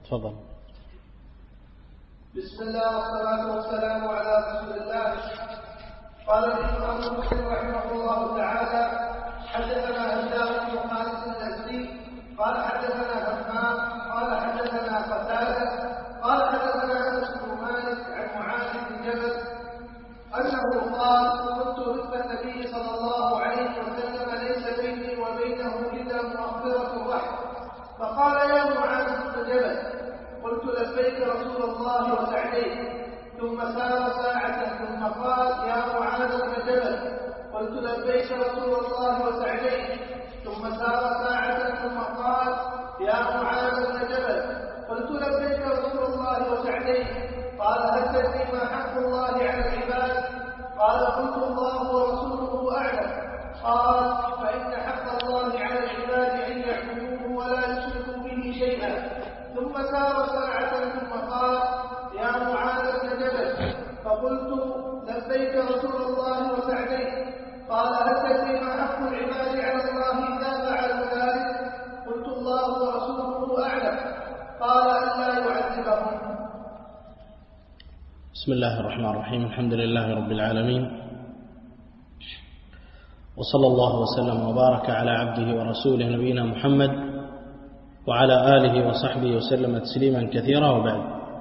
تفضل. بسم الله والصلاة والسلام على رسول الله. قال الإمام مسلم رحمه الله تعالى: حدثنا هشام بن خالد الأزدي قال حدثنا همام قال حدثنا قتادة قال حدثنا أنس بن مالك عن معاذ بن جبل أنه قال: كنت رزق النبي صلى الله عليه وسلم ليس بيني وبينه إلا مؤخرة الرحل، فقال: يا معاذ بن جبل. قلت: لبيك رسول الله وسعديك. ثم سار ساعة ثم قال: يا معاذ بن جبل. قلت: لبيك رسول الله وسعديك. ثم سار ساعة ثم قال: يا معاذ بن جبل. قلت: لبيك رسول الله وسعديك. قال: هل تدري ما حق الله على العباد؟ قال: قلت: الله ورسوله أعلم. قال: فإن حق الله على العباد أن يعبدوه ولا يشركوا به شيئا. ثم سار ساعة ثم قال: يا معاذ بن جبل. فقلت: لبيك رسول الله وسعديك. قال: هل تدري ما حق العباد على الله إذا فعلوا ذلك؟ قلت: الله ورسوله أعلم. قال: ألا يعذبهم. بسم الله الرحمن الرحيم. الحمد لله رب العالمين، وصلى الله وسلم وبارك على عبده ورسوله نبينا محمد وعلى آله وصحبه وسلم تسليما كثيرا، وبعد.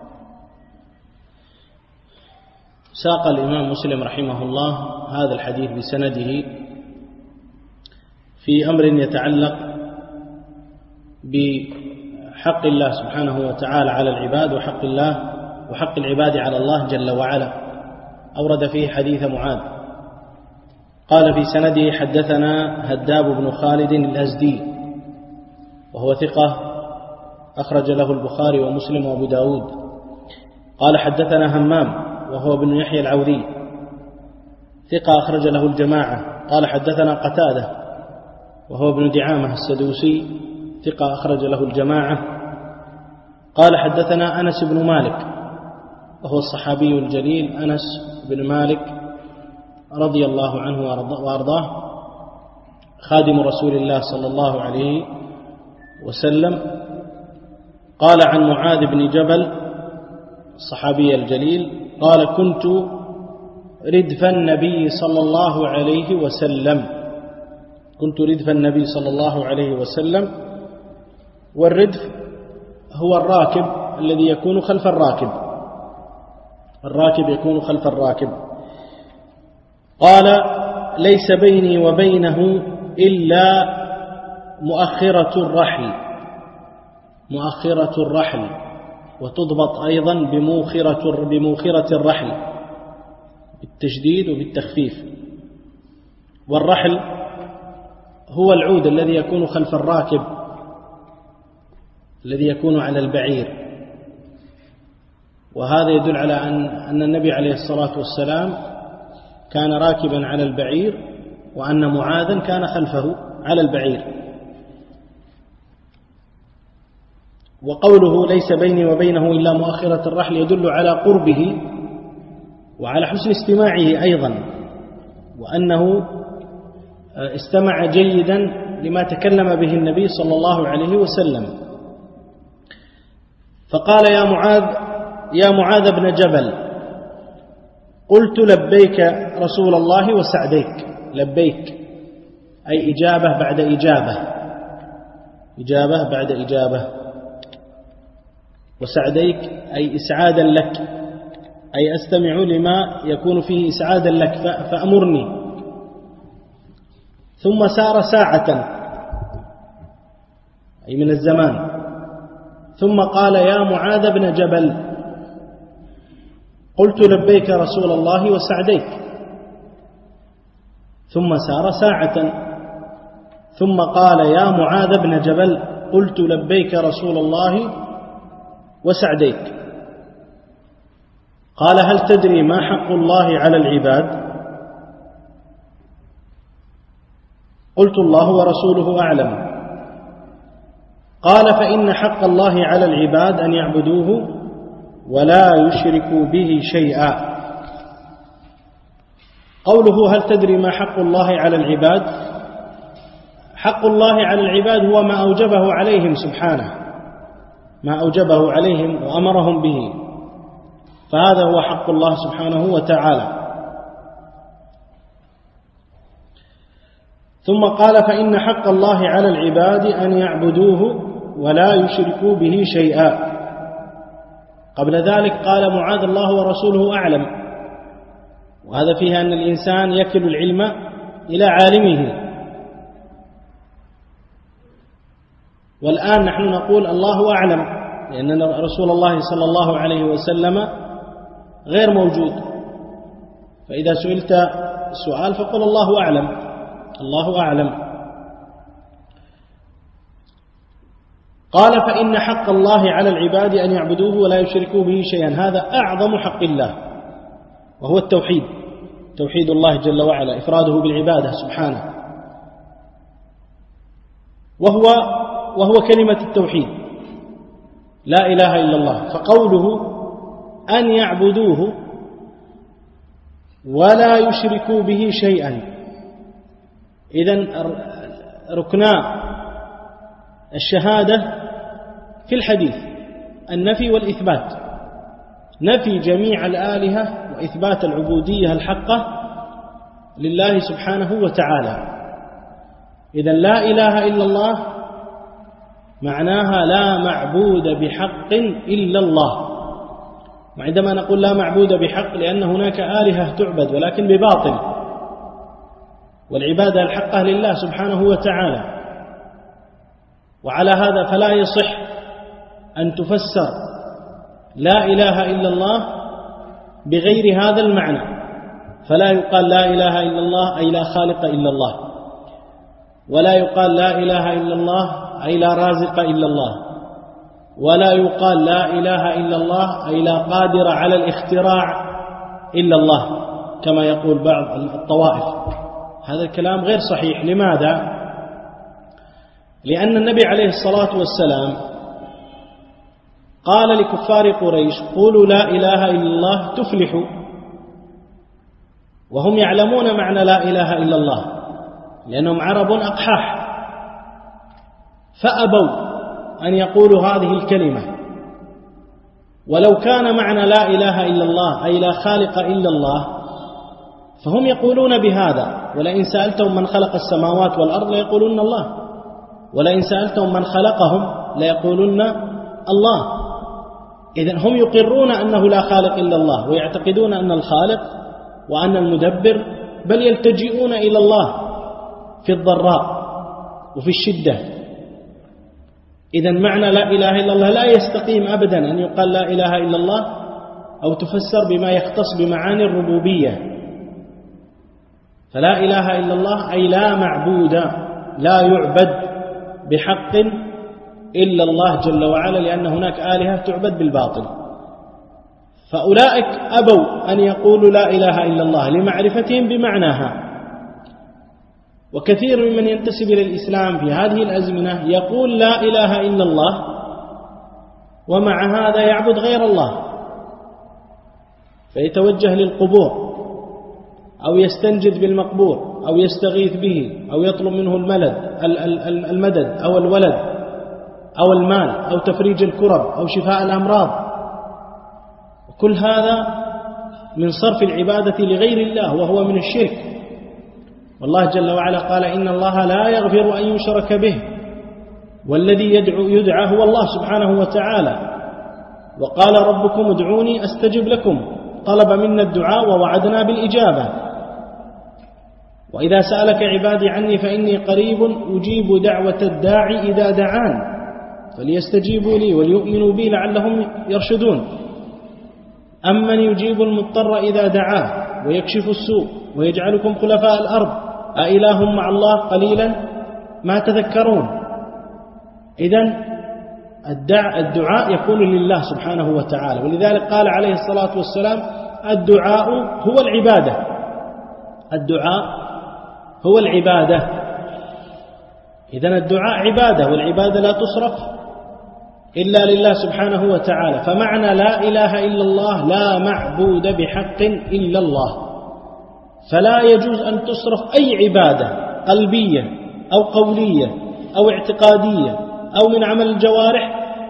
ساق الإمام مسلم رحمه الله هذا الحديث بسنده في أمر يتعلق بحق الله سبحانه وتعالى على العباد وحق العباد على الله جل وعلا. أورد فيه حديث معاذ. قال في سنده: حدثنا هداب بن خالد الأزدي، وهو ثقة أخرج له البخاري ومسلم وأبو داود. قال: حدثنا همام، وهو ابن يحيى العوذي، ثقة أخرج له الجماعة. قال: حدثنا قتادة، وهو ابن دعامة السدوسي، ثقة أخرج له الجماعة. قال: حدثنا أنس بن مالك، وهو الصحابي الجليل أنس بن مالك رضي الله عنه وأرضاه، خادم رسول الله صلى الله عليه وسلم. قال عن معاذ بن جبل الصحابي الجليل قال: كنت ردف النبي صلى الله عليه وسلم. كنت ردف النبي صلى الله عليه وسلم. والردف هو الراكب الذي يكون خلف الراكب، الراكب يكون خلف الراكب. قال: ليس بيني وبينه إلا مؤخرة الرحل. مؤخرة الرحل، وتضبط أيضا بموخرة الرحل بالتشديد وبالتخفيف. والرحل هو العود الذي يكون خلف الراكب، الذي يكون على البعير. وهذا يدل على أن النبي عليه الصلاة والسلام كان راكبا على البعير، وأن معاذا كان خلفه على البعير. وقوله ليس بيني وبينه إلا مؤخرة الرحل يدل على قربه وعلى حسن استماعه أيضا، وأنه استمع جيدا لما تكلم به النبي صلى الله عليه وسلم. فقال: يا معاذ بن جبل. قلت: لبيك رسول الله وسعديك. لبيك أي إجابة بعد إجابة، إجابة بعد إجابة. وسعديك أي إسعادا لك، أي أستمع لما يكون فيه إسعادا لك فأمرني. ثم سار ساعة أي من الزمان، ثم قال: يا معاذ بن جبل. قلت: لبيك رسول الله وسعديك. ثم سار ساعة ثم قال: يا معاذ بن جبل. قلت: لبيك رسول الله وسعديك. قال: هل تدري ما حق الله على العباد؟ قلت: الله ورسوله أعلم. قال: فإن حق الله على العباد أن يعبدوه ولا يشركوا به شيئا. قوله: هل تدري ما حق الله على العباد؟ حق الله على العباد هو ما أوجبه عليهم سبحانه ما أوجبه عليهم وأمرهم به، فهذا هو حق الله سبحانه وتعالى. ثم قال: فإن حق الله على العباد أن يعبدوه ولا يشركوا به شيئا. قبل ذلك قال معاذ: الله ورسوله أعلم، وهذا فيه أن الإنسان يكل العلم إلى عالمه. والآن نحن نقول الله أعلم، لأن رسول الله صلى الله عليه وسلم غير موجود، فإذا سئلت سؤال فقل الله أعلم، الله أعلم. قال: فإن حق الله على العباد أن يعبدوه ولا يشركوا به شيئا. هذا أعظم حق الله، وهو التوحيد، توحيد الله جل وعلا، إفراده بالعبادة سبحانه، وهو كلمة التوحيد، لا إله إلا الله. فقوله أن يعبدوه ولا يشركوا به شيئا، إذن ركنا الشهادة في الحديث النفي والإثبات، نفي جميع الآلهة وإثبات العبودية الحقة لله سبحانه وتعالى. إذن لا إله إلا الله معناها لا معبود بحق إلا الله. وعندما نقول لا معبود بحق لأن هناك آلهة تعبد ولكن بباطل، والعبادة الحقة لله سبحانه وتعالى. وعلى هذا فلا يصح أن تفسر لا إله إلا الله بغير هذا المعنى، فلا يقال لا إله إلا الله أي لا خالق إلا الله، ولا يقال لا إله إلا الله أي لا رازق إلا الله، ولا يقال لا إله إلا الله أي لا قادر على الاختراع إلا الله كما يقول بعض الطوائف. هذا الكلام غير صحيح. لماذا؟ لأن النبي عليه الصلاة والسلام قال لكفار قريش: قولوا لا إله إلا الله تفلحوا، وهم يعلمون معنى لا إله إلا الله لأنهم عرب أقحاح، فأبوا أن يقولوا هذه الكلمة. ولو كان معنى لا إله إلا الله أي لا خالق إلا الله فهم يقولون بهذا، ولئن سألتهم من خلق السماوات والأرض ليقولون الله، ولئن سألتهم من خلقهم ليقولون الله. إذن هم يقرون أنه لا خالق إلا الله، ويعتقدون أن الخالق وأن المدبر، بل يلتجئون إلى الله في الضراء وفي الشدة. إذن معنى لا إله إلا الله لا يستقيم أبدا أن يقال لا إله إلا الله أو تفسر بما يختص بمعاني الربوبية. فلا إله إلا الله أي لا معبود، لا يعبد بحق إلا الله جل وعلا، لأن هناك آلهة تعبد بالباطل. فأولئك أبوا أن يقولوا لا إله إلا الله لمعرفتهم بمعناها. وكثير ممن ينتسب إلى الإسلام في هذه الأزمنة يقول لا إله إلا الله، ومع هذا يعبد غير الله، فيتوجه للقبور أو يستنجد بالمقبور أو يستغيث به أو يطلب منه المدد أو الولد أو المال أو تفريج الكرب أو شفاء الأمراض. وكل هذا من صرف العبادة لغير الله، وهو من الشرك. والله جل وعلا قال: إن الله لا يغفر أن يشرك به، والذي يدعى هو الله سبحانه وتعالى. وقال: ربكم ادعوني أستجب لكم، طلب منا الدعاء ووعدنا بالإجابة. وإذا سألك عبادي عني فإني قريب أجيب دعوة الداعي إذا دعان فليستجيبوا لي وليؤمنوا بي لعلهم يرشدون. أمن يجيب المضطر إذا دعاه ويكشف السوء ويجعلكم خلفاء الأرض أإله مع الله قليلا ما تذكرون. إذن الدعاء يكون لله سبحانه وتعالى، ولذلك قال عليه الصلاة والسلام: الدعاء هو العبادة، الدعاء هو العبادة. إذن الدعاء عبادة، والعبادة لا تصرف إلا لله سبحانه وتعالى. فمعنى لا إله إلا الله لا معبود بحق إلا الله، فلا يجوز أن تصرف أي عبادة قلبية أو قولية أو اعتقادية أو من عمل الجوارح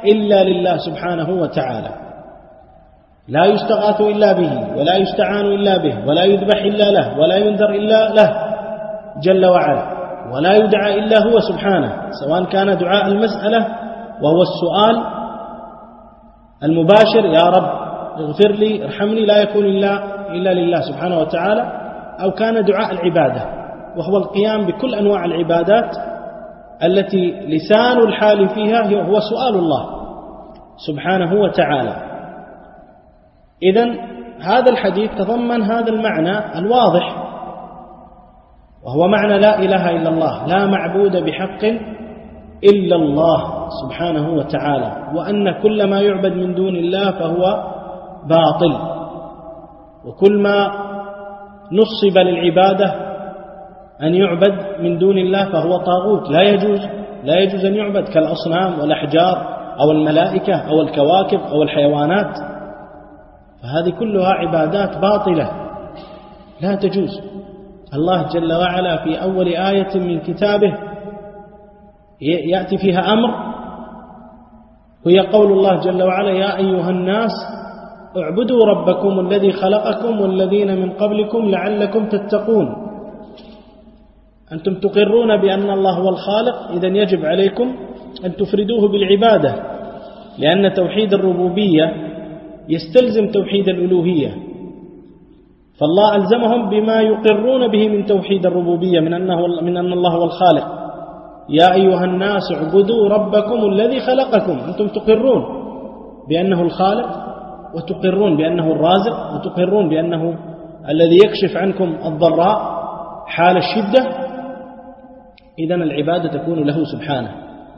إلا لله سبحانه وتعالى، لا يستغاث إلا به، ولا يستعان إلا به، ولا يذبح إلا له، ولا ينذر إلا له جل وعلا، ولا يدعى إلا هو سبحانه، سواء كان دعاء المسألة وهو السؤال المباشر يا رب اغفر لي ارحمني، لا يكون إلا لله سبحانه وتعالى، أو كان دعاء العبادة وهو القيام بكل أنواع العبادات التي لسان الحال فيها هو سؤال الله سبحانه وتعالى. إذن هذا الحديث تضمن هذا المعنى الواضح، وهو معنى لا إله إلا الله، لا معبود بحق إلا الله سبحانه وتعالى، وأن كل ما يعبد من دون الله فهو باطل، وكل ما نصب للعبادة أن يعبد من دون الله فهو طاغوت، لا يجوز أن يعبد كالأصنام والأحجار أو الملائكة أو الكواكب أو الحيوانات، فهذه كلها عبادات باطلة لا تجوز. الله جل وعلا في أول آية من كتابه يأتي فيها أمر، وهي قول الله جل وعلا يا أيها الناس اعبدوا ربكم الذي خلقكم والذين من قبلكم لعلكم تتقون. أنتم تقرون بأن الله هو الخالق، إذن يجب عليكم أن تفردوه بالعبادة، لأن توحيد الربوبية يستلزم توحيد الألوهية، فالله ألزمهم بما يقرون به من توحيد الربوبية من أن الله هو الخالق. يا أيها الناس اعبدوا ربكم الذي خلقكم، أنتم تقرون بأنه الخالق، وتقرون بأنه الرازق، وتقرون بأنه الذي يكشف عنكم الضراء حال الشدة، إذن العبادة تكون له سبحانه.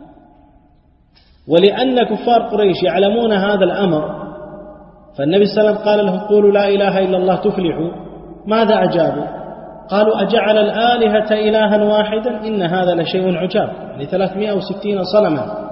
ولأن كفار قريش يعلمون هذا الأمر، فالنبي صلى الله عليه وسلم قال لهم قولوا لا إله إلا الله تفلحوا، ماذا أجابوا؟ قالوا أجعل الآلهة إلها واحدا إن هذا لشيء عجاب. يعني 360 صنما،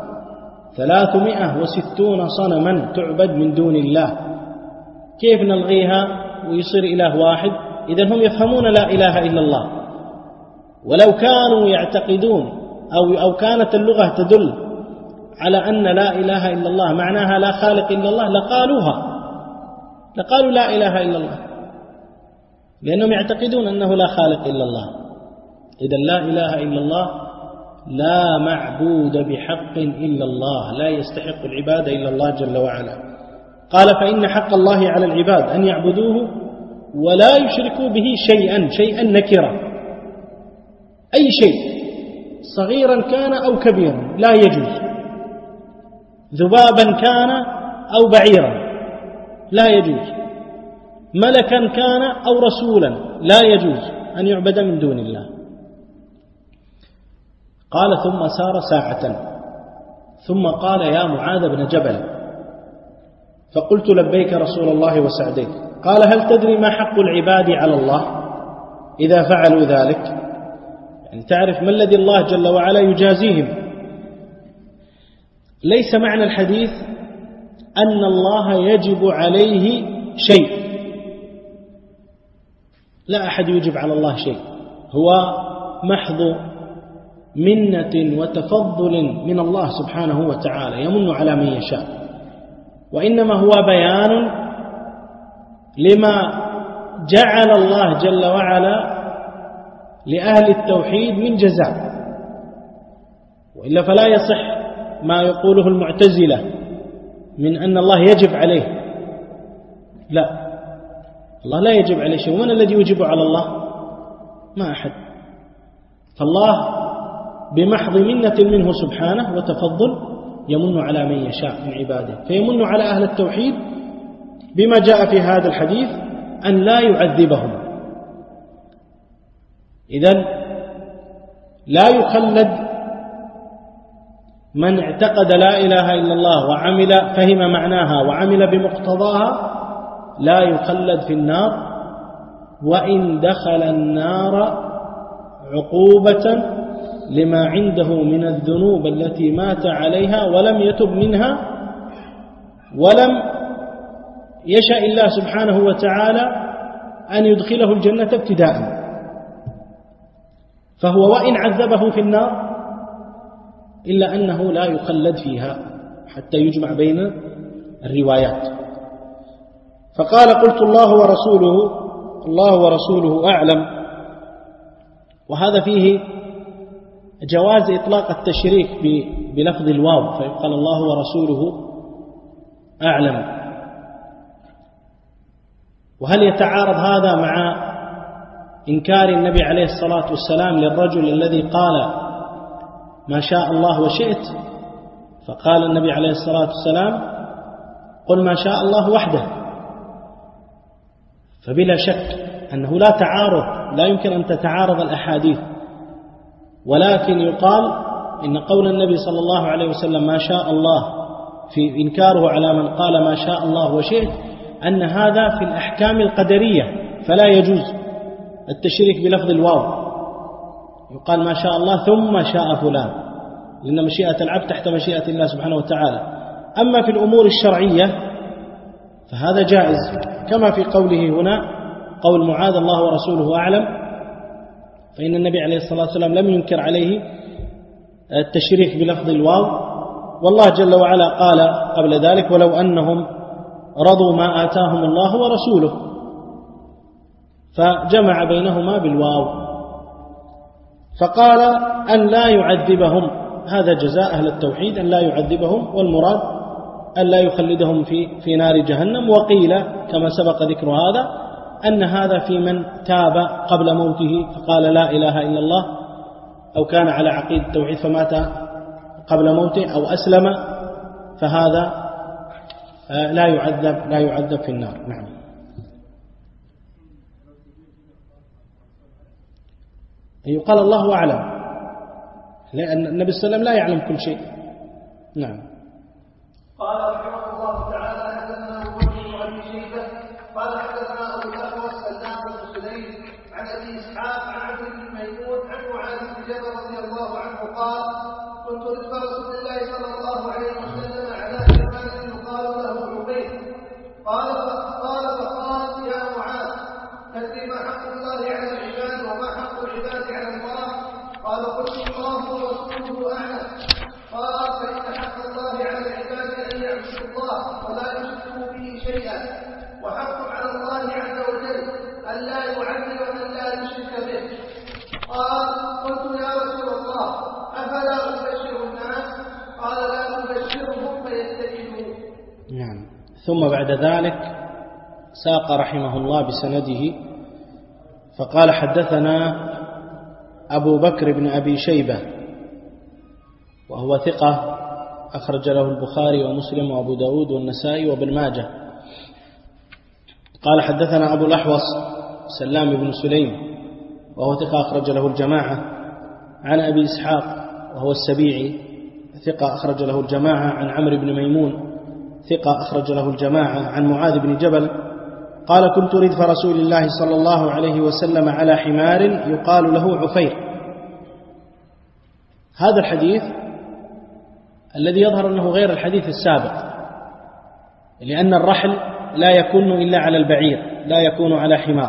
360 صنما تعبد من دون الله، كيف نلغيها ويصير إله واحد؟ إذن هم يفهمون لا إله إلا الله، ولو كانوا يعتقدون أو كانت اللغة تدل على أن لا إله إلا الله معناها لا خالق إلا الله لقالوا لا إله إلا الله، لأنهم يعتقدون أنه لا خالق إلا الله. إذن لا إله إلا الله لا معبود بحق إلا الله، لا يستحق العبادة إلا الله جل وعلا. قال فإن حق الله على العباد أن يعبدوه ولا يشركوا به شيئا نكرة، أي شيء صغيرا كان أو كبيرا لا يجوز، ذبابا كان أو بعيرا لا يجوز، ملكا كان أو رسولا لا يجوز أن يعبد من دون الله. قال ثم سار ساعة ثم قال يا معاذ بن جبل، فقلت لبيك رسول الله وسعديك. قال هل تدري ما حق العباد على الله إذا فعلوا ذلك؟ يعني تعرف ما الذي الله جل وعلا يجازيهم. ليس معنى الحديث أن الله يجب عليه شيء، لا أحد يجب على الله شيء، هو محض منة وتفضل من الله سبحانه وتعالى يمن على من يشاء، وإنما هو بيان لما جعل الله جل وعلا لأهل التوحيد من جزاء، وإلا فلا يصح ما يقوله المعتزلة من أن الله يجب عليه، لا، الله لا يجب عليه شيء. ومن الذي يجب على الله؟ ما أحد. فالله بمحض منة منه سبحانه وتفضل يمن على من يشاء من عباده، فيمن على أهل التوحيد بما جاء في هذا الحديث أن لا يعذبهم. إذن لا يخلد من اعتقد لا إله إلا الله وعمل فهم معناها وعمل بمقتضاها، لا يخلد في النار، وإن دخل النار عقوبة لما عنده من الذنوب التي مات عليها ولم يتب منها، ولم يشاء الله سبحانه وتعالى أن يدخله الجنة ابتداء، فهو وإن عذبه في النار إلا أنه لا يخلد فيها حتى يجمع بين الروايات. فقال قلت الله ورسوله أعلم. وهذا فيه جواز إطلاق التشريك بلفظ الواو، فيقال الله ورسوله أعلم. وهل يتعارض هذا مع إنكار النبي عليه الصلاة والسلام للرجل الذي قال ما شاء الله وشئت؟ فقال النبي عليه الصلاة والسلام قل ما شاء الله وحده. فبلا شك أنه لا تعارض، لا يمكن أن تتعارض الأحاديث، ولكن يقال إن قول النبي صلى الله عليه وسلم ما شاء الله في إنكاره على من قال ما شاء الله وشئت أن هذا في الأحكام القدرية، فلا يجوز التشريك بلفظ الواو. يقال ما شاء الله ثم شاء فلان، لأن مشيئة العبد تحت مشيئة الله سبحانه وتعالى. أما في الأمور الشرعية فهذا جائز، كما في قوله هنا قول معاذ الله ورسوله أعلم، فإن النبي عليه الصلاة والسلام لم ينكر عليه التشريك بلفظ الواو. والله جل وعلا قال قبل ذلك ولو أنهم رضوا ما آتاهم الله ورسوله، فجمع بينهما بالواو. فقال أن لا يعذبهم، هذا جزاء أهل التوحيد أن لا يعذبهم، والمراد أن لا يخلدهم في نار جهنم. وقيل كما سبق ذكر هذا أن هذا في من تاب قبل موته فقال لا إله إلا الله، أو كان على عقيدة التوحيد فمات قبل موته أو أسلم، فهذا لا يعذب في النار. نعم. يقال الله أعلم، لأن النبي صلى الله عليه وسلم لا يعلم كل شيء. نعم. قال رحمه الله تعالى حدثنا أبو بكر بن أبي شيبة قال حدثنا أبو الأحوص سلام بن سليم عن أبي إسحاق عن عبد بن ميمون عن معاذ بن جبل رضي الله عنه قال كنت رزق رسول الله صلى الله عليه وسلم على حمار يقال له عبيد قال فقال يا معاذ تدري ما حق الله على العباد وما حق العباد على الله؟ قال قلت الله ورسوله أعلم. قال فإن حق الله على العباد أن يعبدوا الله ولا يشركوا به شيئا، وحق على الله عز وجل أن لا يعذب من لا يشرك به. قال قلت يا رسول الله أفلا أبشر الناس؟ قال لا تبشرهم فيتكلوا. نعم. ثم بعد ذلك ساق رحمه الله بسنده فقال حدثنا أبو بكر بن أبي شيبة وهو ثقة أخرج له البخاري ومسلم وأبو داود والنسائي وابن ماجه. قال حدثنا أبو الأحوص سلام بن سليم وهو ثقة أخرج له الجماعة عن أبي إسحاق وهو السبيعي ثقة أخرج له الجماعة عن عمرو بن ميمون ثقة أخرج له الجماعة عن معاذ بن جبل قال كنت ردف رسول الله صلى الله عليه وسلم على حمار يقال له عفير. هذا الحديث الذي يظهر أنه غير الحديث السابق، لأن الرحل لا يكون إلا على البعير، لا يكون على حمار.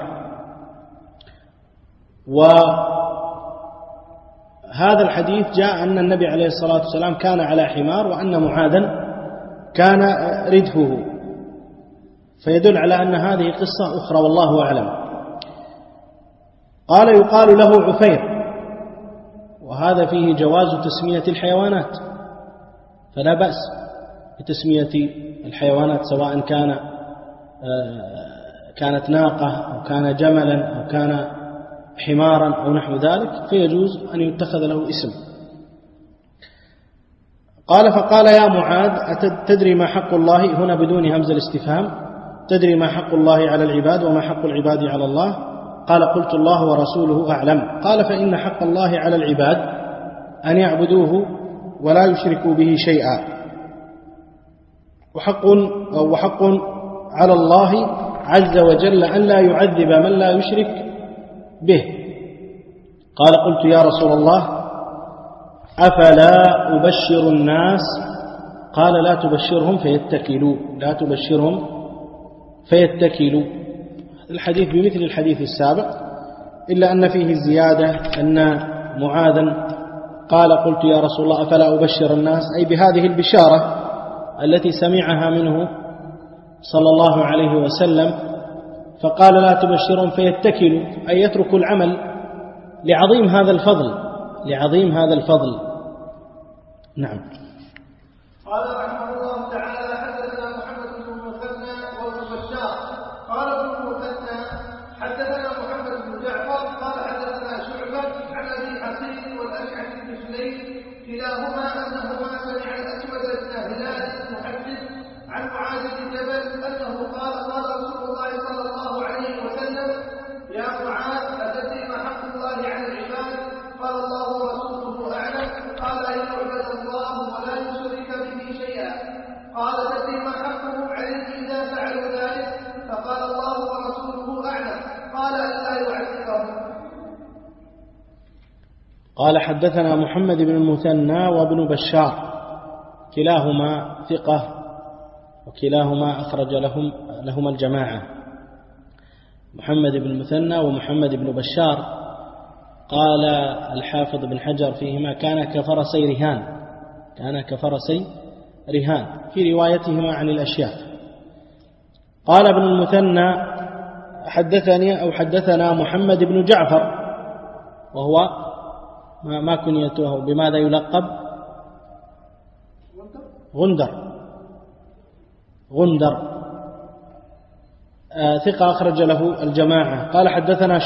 وهذا الحديث جاء أن النبي عليه الصلاة والسلام كان على حمار وأن معاذا كان ردفه، فيدل على أن هذه قصة أخرى والله أعلم. قال يقال له عفير، وهذا فيه جواز تسمية الحيوانات، فلا بأس بتسمية الحيوانات سواء كانت ناقة أو كان جملا أو كان حمارا أو نحو ذلك، فيجوز أن يتخذ له اسم. قال فقال يا معاذ تدري ما حق الله، هنا بدون همزة الاستفهام، تدري ما حق الله على العباد وما حق العباد على الله؟ قال قلت الله ورسوله أعلم. قال فإن حق الله على العباد أن يعبدوه ولا يشركوا به شيئا، وحق على الله عز وجل أن لا يعذب من لا يشرك به. قال قلت يا رسول الله أفلا أبشر الناس؟ قال لا تبشرهم فيتكلوا، لا تبشرهم فيتكلوا. الحديث بمثل الحديث السابق، إلا أن فيه زيادة أن معاذا قال قلت يا رسول الله أفلا أبشر الناس، أي بهذه البشارة التي سمعها منه صلى الله عليه وسلم، فقال لا تبشرهم فيتكلوا أي يتركوا العمل لعظيم هذا الفضل. نعم. قال رحمه الله تعالى حدثنا محمد بن المثنى وابن بشار قال ابن المثنى حدثنا محمد بن جعفر قال حدثنا شعبة عن أبي حصين والأشعث بن سليم كلاهما أنهما سمع الأسود بن هلال المحدث عن معاذ بن جبل أنه قال قال رسول الله صلى الله عليه وسلم يا معاذ أتدري ما حق الله على العباد؟ قال الله ورسوله أعلم. قال أن يعبد الله ولا يشرك به شيئا. قال تدري ما حقهم عليه إذا فعلوا ذلك؟ فقال الله ورسوله أعلم. قال أن لا يعذبهم. قال حدثنا محمد بن المثنى وابن بشار كلاهما ثقة وكلاهما أخرج لهما الجماعة. محمد بن المثنى ومحمد بن بشار قال الحافظ بن حجر فيهما كان كفرسي رهان في روايتهما عن الأشياخ. قال ابن المثنى حدثنا محمد بن جعفر وهو ما كنيته بماذا يلقب؟ غندر ثقة أخرج له الجماعة. قال حدثنا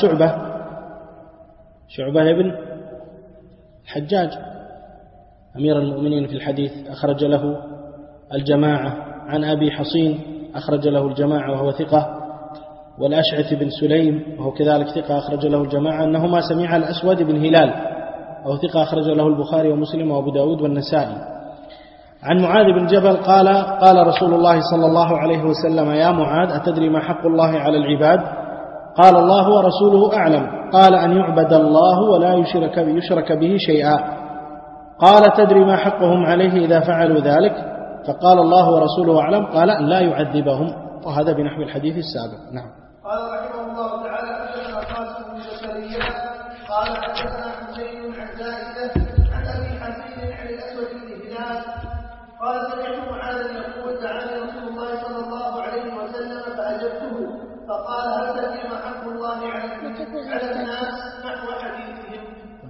شعبة بن الحجاج أمير المؤمنين في الحديث أخرج له الجماعة. عن أبي حصين أخرج له الجماعة وهو ثقة. والأشعث بن سليم وهو كذلك ثقة أخرج له الجماعة أنهما سمع الأسود بن هلال وهو ثقة أخرج له البخاري ومسلم وأبو داود والنسائي. عن معاذ بن جبل قال رسول الله صلى الله عليه وسلم يا معاذ أتدري ما حق الله على العباد؟ قال الله ورسوله أعلم. قال أن يعبد الله ولا يشرك به شيئا. قال تدري ما حقهم عليه إذا فعلوا ذلك؟ فقال الله ورسوله أعلم. قال أن لا يعذبهم. وهذا بنحو الحديث السابق. نعم. قال رحمه الله تعالى حدثنا قاسم بن زكريا قال حدثنا حسين عن زائدة عن أبي حسين عن الأسود بن هلال قال سمعت معاذا يقول دعاني رسول الله صلى الله عليه وسلم فأجبته فقال هل تدري ما حق الله على الناس نحو حديثهم.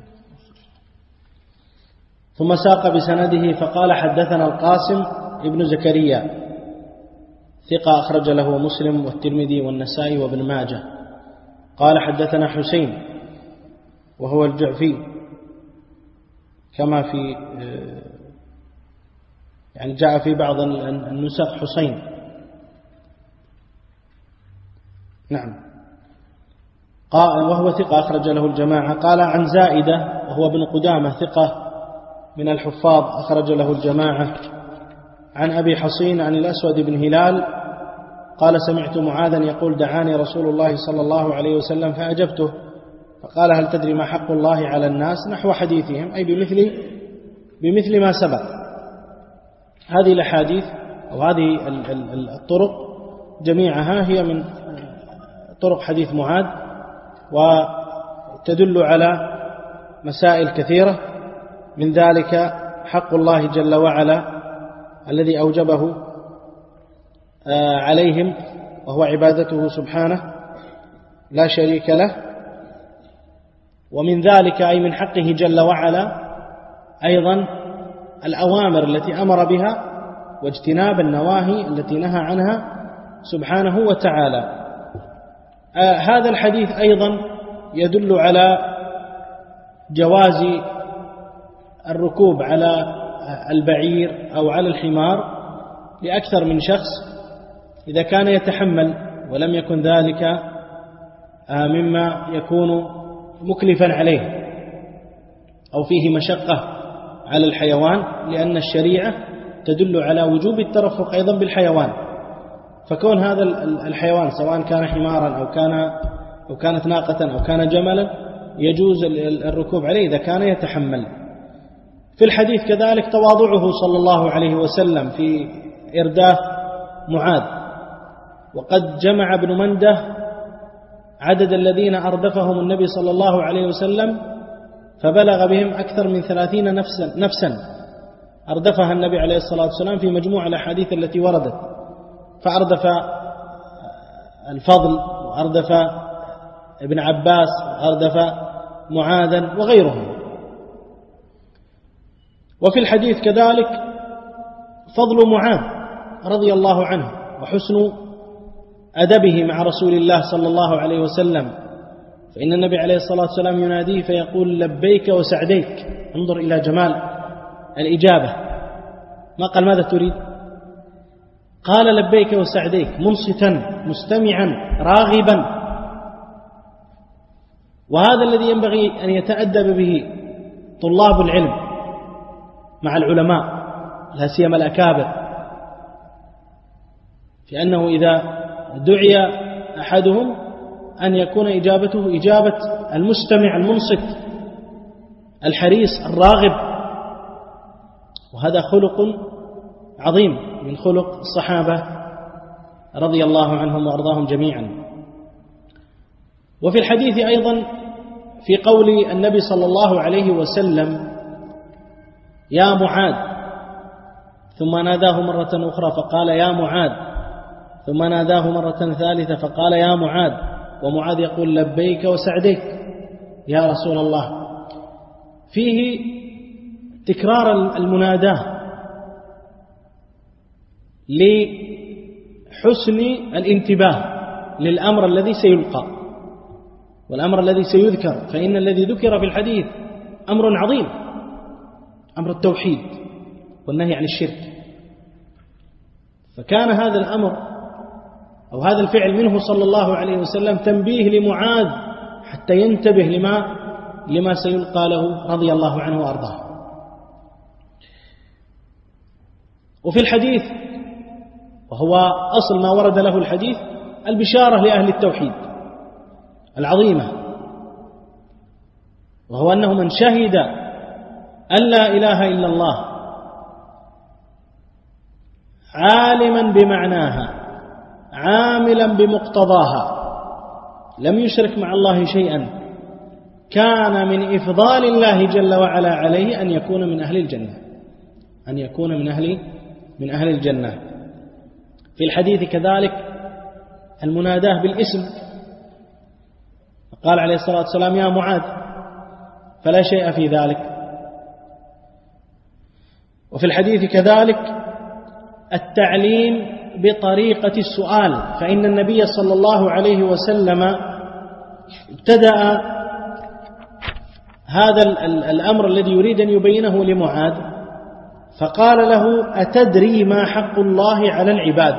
ثم ساق بسنده فقال حدثنا القاسم ابن زكريا ثقة أخرج له مسلم والترمذي والنسائي وابن ماجه. قال حدثنا حسين وهو الجعفي كما في يعني جاء في بعض النسخ حسين. نعم. قال وهو ثقة أخرج له الجماعة. قال عن زائدة وهو ابن قدامة ثقة من الحفاظ أخرج له الجماعة. عن أبي حصين عن الأسود بن هلال قال سمعت معاذا يقول دعاني رسول الله صلى الله عليه وسلم فأجبته فقال هل تدري ما حق الله على الناس نحو حديثهم أي بمثل ما سبق. هذه الأحاديث أو هذه الطرق جميعها هي من طرق حديث معاذ وتدل على مسائل كثيرة من ذلك حق الله جل وعلا الذي أوجبه عليهم وهو عبادته سبحانه لا شريك له. ومن ذلك أي من حقه جل وعلا أيضا الأوامر التي أمر بها واجتناب النواهي التي نهى عنها سبحانه وتعالى. هذا الحديث أيضا يدل على جواز الركوب على البعير أو على الحمار لأكثر من شخص إذا كان يتحمل ولم يكن ذلك مما يكون مكلفا عليه أو فيه مشقة على الحيوان، لأن الشريعة تدل على وجوب الترفق أيضا بالحيوان. فكون هذا الحيوان سواء كان حمارا أو كانت ناقة أو كان جملا يجوز الركوب عليه إذا كان يتحمل. في الحديث كذلك تواضعه صلى الله عليه وسلم في إرداف معاذ، وقد جمع ابن منده عدد الذين أردفهم النبي صلى الله عليه وسلم فبلغ بهم أكثر من 30 نفسا أردفها النبي عليه الصلاة والسلام في مجموع الأحاديث التي وردت، فأردف الفضل وأردف ابن عباس وأردف معاذا وغيرهم. وفي الحديث كذلك فضل معاذ رضي الله عنه وحسن أدبه مع رسول الله صلى الله عليه وسلم، فإن النبي عليه الصلاة والسلام يناديه فيقول لبيك وسعديك. انظر إلى جمال الإجابة، ما قال ماذا تريد، قال لبيك وسعديك، منصتا مستمعا راغبا. وهذا الذي ينبغي أن يتأدب به طلاب العلم مع العلماء، لا سيما الأكابر، لأنه إذا دعي أحدهم أن يكون إجابته إجابة المستمع المنصت الحريص الراغب. وهذا خلق عظيم من خلق الصحابة رضي الله عنهم وأرضاهم جميعا. وفي الحديث أيضا في قول النبي صلى الله عليه وسلم يا معاذ، ثم ناداه مرة أخرى فقال يا معاذ، ثم ناداه مرة ثالثة فقال يا معاذ، ومعاذ يقول لبيك وسعديك يا رسول الله. فيه تكرار المناداة لحسن الانتباه للأمر الذي سيلقى والأمر الذي سيذكر، فإن الذي ذكر في الحديث أمر عظيم، أمر التوحيد والنهي عن الشرك. فكان هذا الأمر أو هذا الفعل منه صلى الله عليه وسلم تنبيه لمعاذ حتى ينتبه لما سيلقى له رضي الله عنه وأرضاه. وفي الحديث، وهو أصل ما ورد له الحديث، البشارة لأهل التوحيد العظيمة، وهو أنه من شهد أن لا إله إلا الله عالما بمعناها عاملا بمقتضاها لم يشرك مع الله شيئا، كان من إفضال الله جل وعلا عليه أن يكون من أهل الجنة، أن يكون من أهل الجنة. في الحديث كذلك المناداه بالاسم، قال عليه الصلاة والسلام يا معاذ، فلا شيء في ذلك. وفي الحديث كذلك التعليم بطريقة السؤال، فإن النبي صلى الله عليه وسلم ابتدأ هذا الأمر الذي يريد أن يبينه لمعاذ فقال له أتدري ما حق الله على العباد؟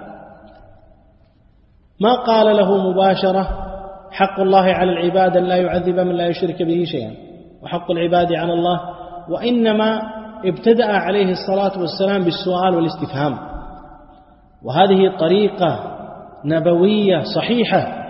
ما قال له مباشرة حق الله على العباد أن لا يعذب من لا يشرك به شيئا وحق العباد على الله، وإنما ابتدأ عليه الصلاة والسلام بالسؤال والاستفهام. وهذه طريقة نبوية صحيحة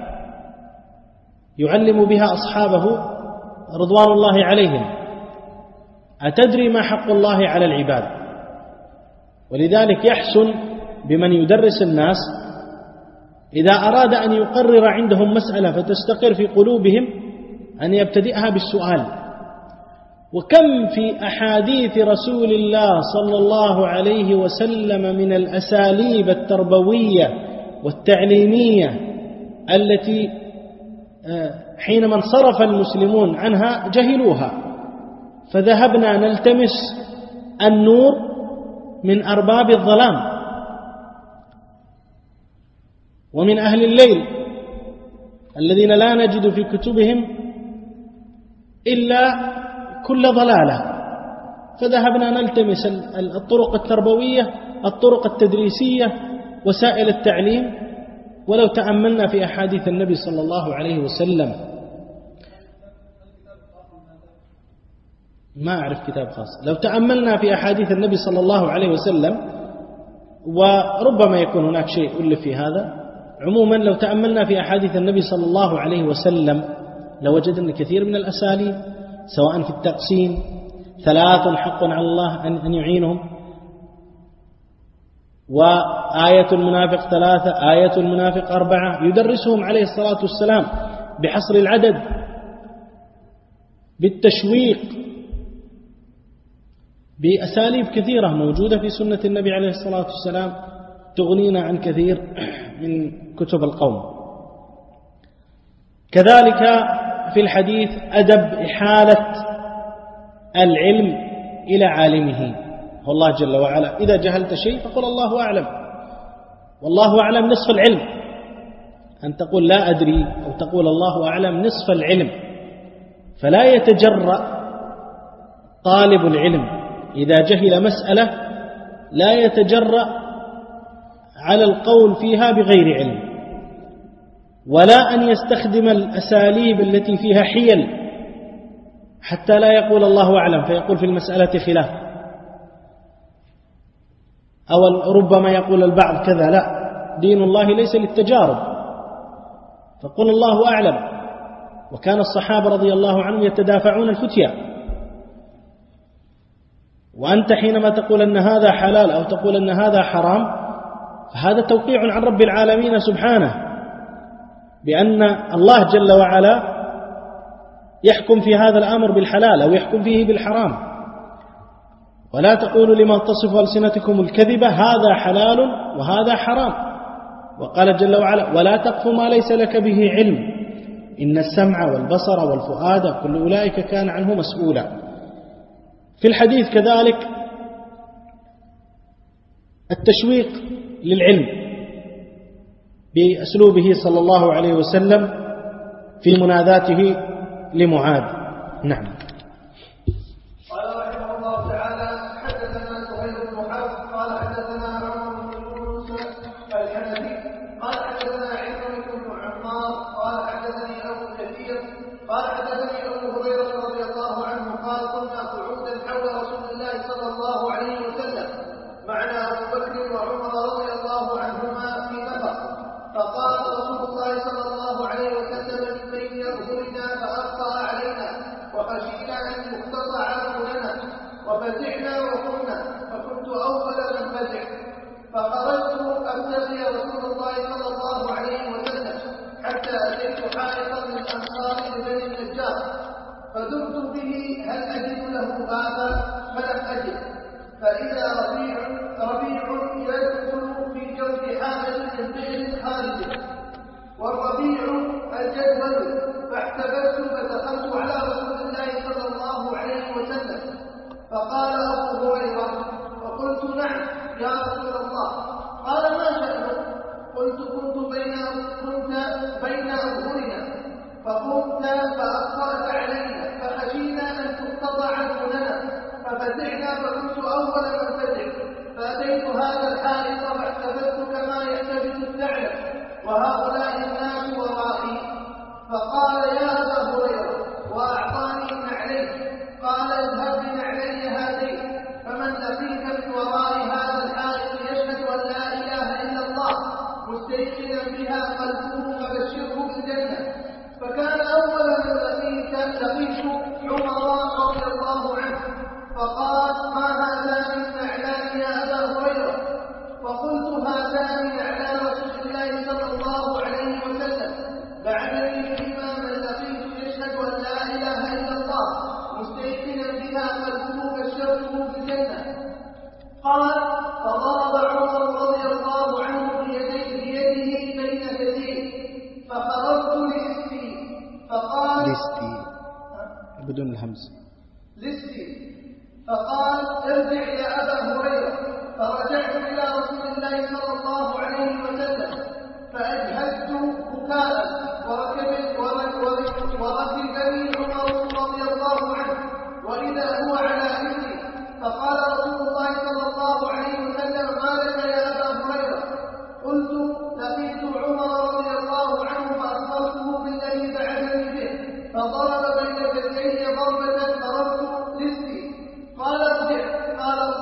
يعلم بها أصحابه رضوان الله عليهم. أتدري ما حق الله على العباد؟ ولذلك يحسن بمن يدرس الناس إذا أراد أن يقرر عندهم مسألة فتستقر في قلوبهم أن يبتدئها بالسؤال. وكم في أحاديث رسول الله صلى الله عليه وسلم من الأساليب التربوية والتعليمية التي حينما انصرف المسلمون عنها جهلوها، فذهبنا نلتمس النور من أرباب الظلام ومن أهل الليل الذين لا نجد في كتبهم إلا كل ضلالة، فذهبنا نلتمس الطرق التربوية، الطرق التدريسية، وسائل التعليم. ولو تأملنا في أحاديث النبي صلى الله عليه وسلم، ما أعرف كتاب خاص، لو تأملنا في أحاديث النبي صلى الله عليه وسلم، وربما يكون هناك شيء ألف في هذا، عموما لو تأملنا في أحاديث النبي صلى الله عليه وسلم لوجدنا كثير من الأساليب، سواء في التقسيم 3 حق على الله أن يعينهم، وآية المنافق 3، آية المنافق 4، يدرسهم عليه الصلاة والسلام بحصر العدد، بالتشويق، بأساليب كثيرة موجودة في سنة النبي عليه الصلاة والسلام تغنينا عن كثير من كتب القوم. كذلك في الحديث أدب إحالة العلم إلى عالمه، والله جل وعلا إذا جهلت شيء فقل الله أعلم، والله أعلم نصف العلم. أن تقول لا أدري أو تقول الله أعلم نصف العلم. فلا يتجرأ طالب العلم إذا جهل مسألة، لا يتجرأ على القول فيها بغير علم، ولا أن يستخدم الأساليب التي فيها حيل حتى لا يقول الله أعلم فيقول في المسألة خلاف، أو ربما يقول البعض كذا. لا، دين الله ليس للتجارب، فقل الله أعلم. وكان الصحابة رضي الله عنهم يتدافعون الفتيا، وأنت حينما تقول أن هذا حلال أو تقول أن هذا حرام فهذا توقيع عن رب العالمين سبحانه بأن الله جل وعلا يحكم في هذا الأمر بالحلال أو يحكم فيه بالحرام. ولا تقولوا لما تصف ألسنتكم الكذبة هذا حلال وهذا حرام. وقال جل وعلا ولا تقف ما ليس لك به علم إن السمع والبصر والفؤاد كل أولئك كان عنه مسؤولا. في الحديث كذلك التشويق للعلم بأسلوبه صلى الله عليه وسلم في مناداته لمعاذ. نعم. قال رحمه الله تعالى حدثنا سهيل بن حرب قال حدثنا عمرو بن يونس الحنفي قال حدثنا عكرمة بن عمار قال حدثني أبو كثير قال حدثني أبو هريرة رضي الله عنه قال كنا قعودا حول رسول الله صلى الله عليه وسلم معنا أبو بكر وعمر رضي الله عنهما في نفر، فقال رسول الله صلى الله عليه وسلم من بين أظهرنا فأخطأ علينا وخشينا أن يقتطع أمرنا وفزعنا وقمنا، فكنت أول من فزع، فخرجت أبتغي رسول الله صلى الله عليه وسلم حتى أتيت حائطا من أنصار بني النجار فدرت به هل أجد له بابا فلم أجد، فإذا ربيع يدخل في جوف حامل من بئر خارج والربيع الجدول، فاحتبست فدخلت على رسول الله صلى الله عليه وسلم فقال أبو هريرة فقلت نعم يا رسول الله. قال ما شأنك؟ قلت كنت بين أظهرنا فقمت فأخطأت علينا فخشينا أن تقتطع عننا ففزعنا فكنت أول من فزع، فأتيت هذا الحائط فاحتبست كما يحتبس الثعلب وهؤلاء الناس ورائي، فقال يا أبا هريرة وأعطاني نعليه، قال اذهب بنعلي هاتين، فمن لقيك من وراء هذا الحائط يشهد أن لا إله إلا الله مستيقنا بها قلبه فبشره بالجنة. فكان أول من لقيت عمر رضي الله عنه فقال ما هذان النعلان يا أبا هريرة؟ فقلت هذان نعلان رسول الله صلى الله عليه وسلم بعدني فيما من لقيت يشهد أن لا إله إلا الله مستيقنا بها قلبه بشرته بالجنة. قال فضرب عمر رضي الله عنه بيده بين يديه فخرجت لستي فقال بدون الهمز لستي فقال ارجع يا أبا هريرة، فرجعت إلى رسول الله صلى الله عليه وسلم فأجهزت بكاء وركبني عمر رضي الله عنه وإذا هو على إثري، فقال رسول الله صلى الله عليه وسلم ما لك يا أبا هريرة؟ قلت لقيت عمر رضي الله عنه فأخبرته بالذي بعثني به فضرب بين يديه ضربة ضربت لستي. قال ارجع. قال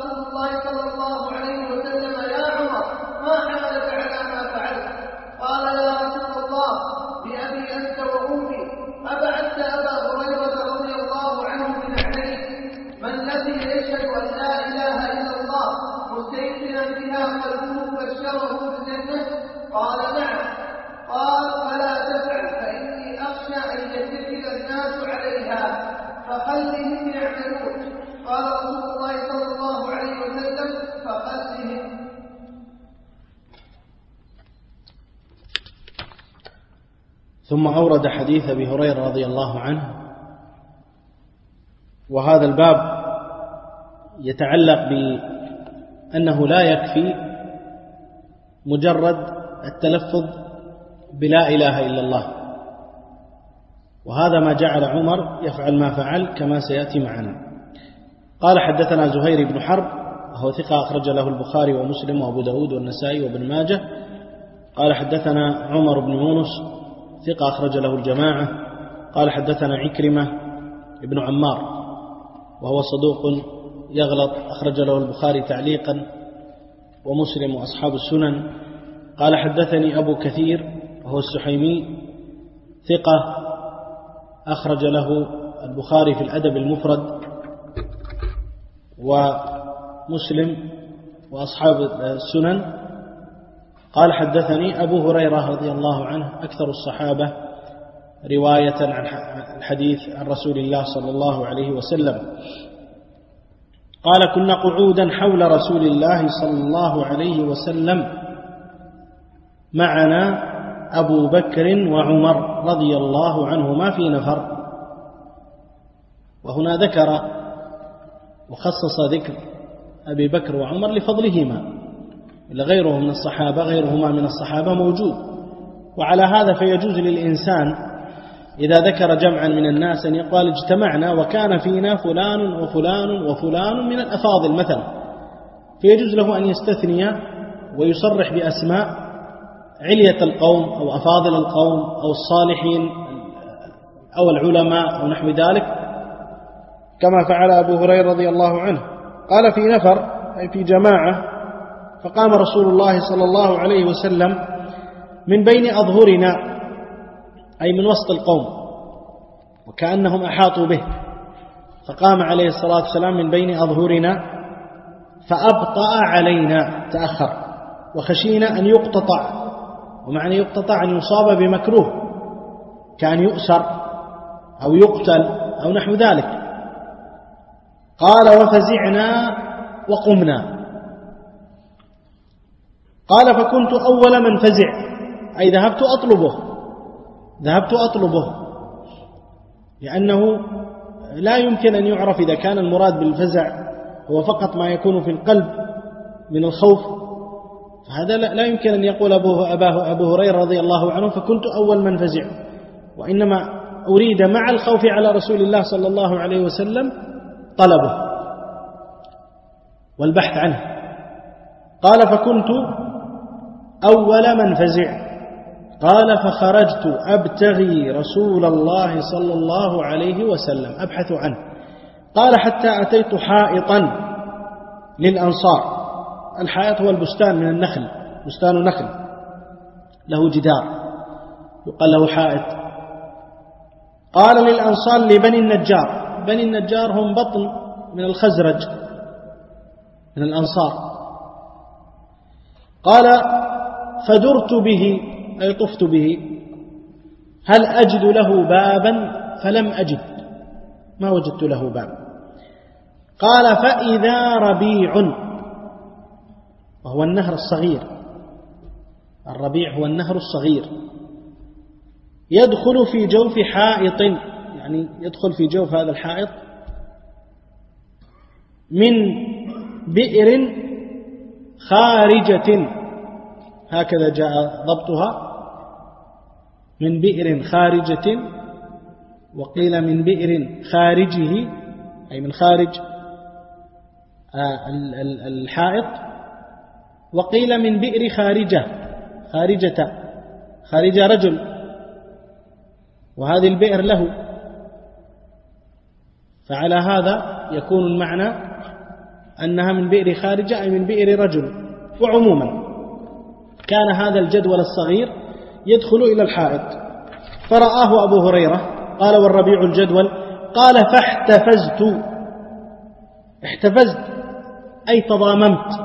ثم أورد حديث أبي هريرة رضي الله عنه، وهذا الباب يتعلق بأنه لا يكفي مجرد التلفظ بلا إله إلا الله، وهذا ما جعل عمر يفعل ما فعل كما سيأتي معنا. قال حدثنا زهير بن حرب وهو ثقة أخرج له البخاري ومسلم وأبو داود والنسائي وابن ماجه. قال حدثنا عمر بن يونس ثقة أخرج له الجماعة. قال حدثنا عكرمة ابن عمار وهو صدوق يغلط أخرج له البخاري تعليقا ومسلم وأصحاب السنن. قال حدثني أبو كثير وهو السحيمي ثقة أخرج له البخاري في الأدب المفرد ومسلم وأصحاب السنن. قال حدثني أبو هريرة رضي الله عنه أكثر الصحابة رواية عن الحديث عن رسول الله صلى الله عليه وسلم. قال كنا قعودا حول رسول الله صلى الله عليه وسلم معنا أبو بكر وعمر رضي الله عنهما في نفر. وهنا ذكر وخصص ذكر أبي بكر وعمر لفضلهما، إلا غيرهما من الصحابة موجود. وعلى هذا فيجوز للإنسان إذا ذكر جمعا من الناس أن يقال اجتمعنا وكان فينا فلان وفلان وفلان من الأفاضل مثلا، فيجوز له أن يستثني ويصرح بأسماء علية القوم أو أفاضل القوم أو الصالحين أو العلماء أو نحو ذلك، كما فعل أبو هريرة رضي الله عنه. قال في نفر أي في جماعة، فقام رسول الله صلى الله عليه وسلم من بين أظهرنا أي من وسط القوم وكأنهم أحاطوا به، فقام عليه الصلاة والسلام من بين أظهرنا فأبطأ علينا تأخر، وخشينا أن يقتطع، ومعنى يقتطع أن يصاب بمكروه كأن يؤسر أو يقتل أو نحو ذلك. قال وفزعنا وقمنا. قال فكنت أول من فزع أي ذهبت أطلبه لأنه لا يمكن أن يعرف إذا كان المراد بالفزع هو فقط ما يكون في القلب من الخوف، فهذا لا يمكن أن يقول أبو هريرة رضي الله عنه فكنت أول من فزع، وإنما أريد مع الخوف على رسول الله صلى الله عليه وسلم طلبه والبحث عنه. قال فكنت أول من فزع. قال فخرجت أبتغي رسول الله صلى الله عليه وسلم أبحث عنه. قال حتى أتيت حائطا للأنصار. الحائط هو البستان من النخل، بستان نخل له جدار يقال له حائط. قال للأنصار لبني النجار. بني النجار هم بطن من الخزرج من الأنصار. قال فدرت به أي طفت به هل أجد له بابا فلم أجد، ما وجدت له باب. قال فإذا ربيع وهو النهر الصغير، الربيع هو النهر الصغير يدخل في جوف حائط، يعني يدخل في جوف هذا الحائط من بئر خارجة، هكذا جاء ضبطها، من بئر خارجة، وقيل من بئر خارجه أي من خارج الحائط، وقيل من بئر خارجة رجل، وهذه البئر له. فعلى هذا يكون المعنى أنها من بئر خارجة أي من بئر رجل. وعموما كان هذا الجدول الصغير يدخل إلى الحائط، فرآه أبو هريرة. قال والربيع الجدول. قال فاحتفزت. احتفزت أي تضاممت،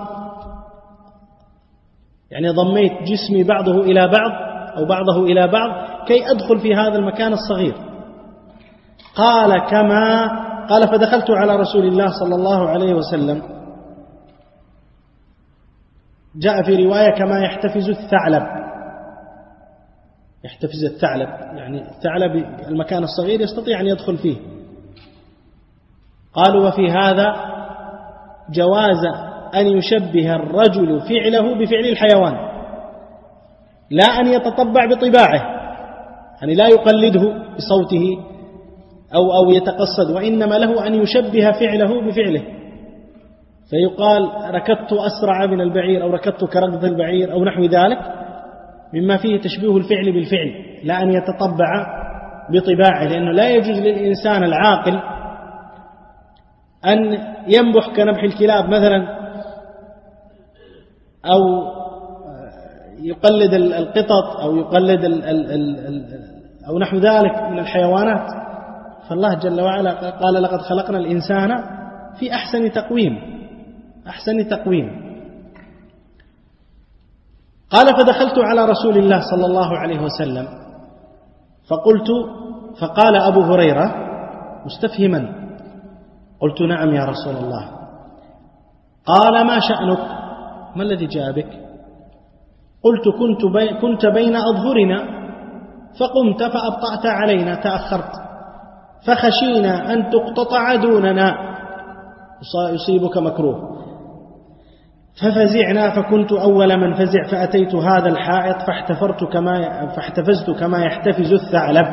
يعني ضميت جسمي بعضه إلى بعض أو بعضه إلى بعض كي أدخل في هذا المكان الصغير. قال فدخلت على رسول الله صلى الله عليه وسلم. جاء في رواية كما يحتفز الثعلب، يحتفز الثعلب، يعني الثعلب المكان الصغير يستطيع أن يدخل فيه. قالوا وفي هذا جواز أن يشبه الرجل فعله بفعل الحيوان، لا أن يتطبع بطباعه، يعني لا يقلده بصوته أو يتقصد، وإنما له أن يشبه فعله بفعله، فيقال ركضت أسرع من البعير أو ركضت كركض البعير أو نحو ذلك، مما فيه تشبيه الفعل بالفعل، لا أن يتطبع بطباعه، لأنه لا يجوز للإنسان العاقل أن ينبح كنبح الكلاب مثلا، أو يقلد القطط أو يقلد أو نحو ذلك من الحيوانات. فالله جل وعلا قال لقد خلقنا الإنسان في أحسن تقويم. قال فدخلت على رسول الله صلى الله عليه وسلم فقال أبو هريرة مستفهما، قلت نعم يا رسول الله. قال ما شأنك؟ ما الذي جاء بك؟ قلت كنت بين أظهرنا فقمت فأبطأت علينا، تأخرت، فخشينا أن تقتطع دوننا يصيبك مكروه، ففزعنا، فكنت أول من فزع، فأتيت هذا الحائط فاحتفزت كما يحتفز الثعلب.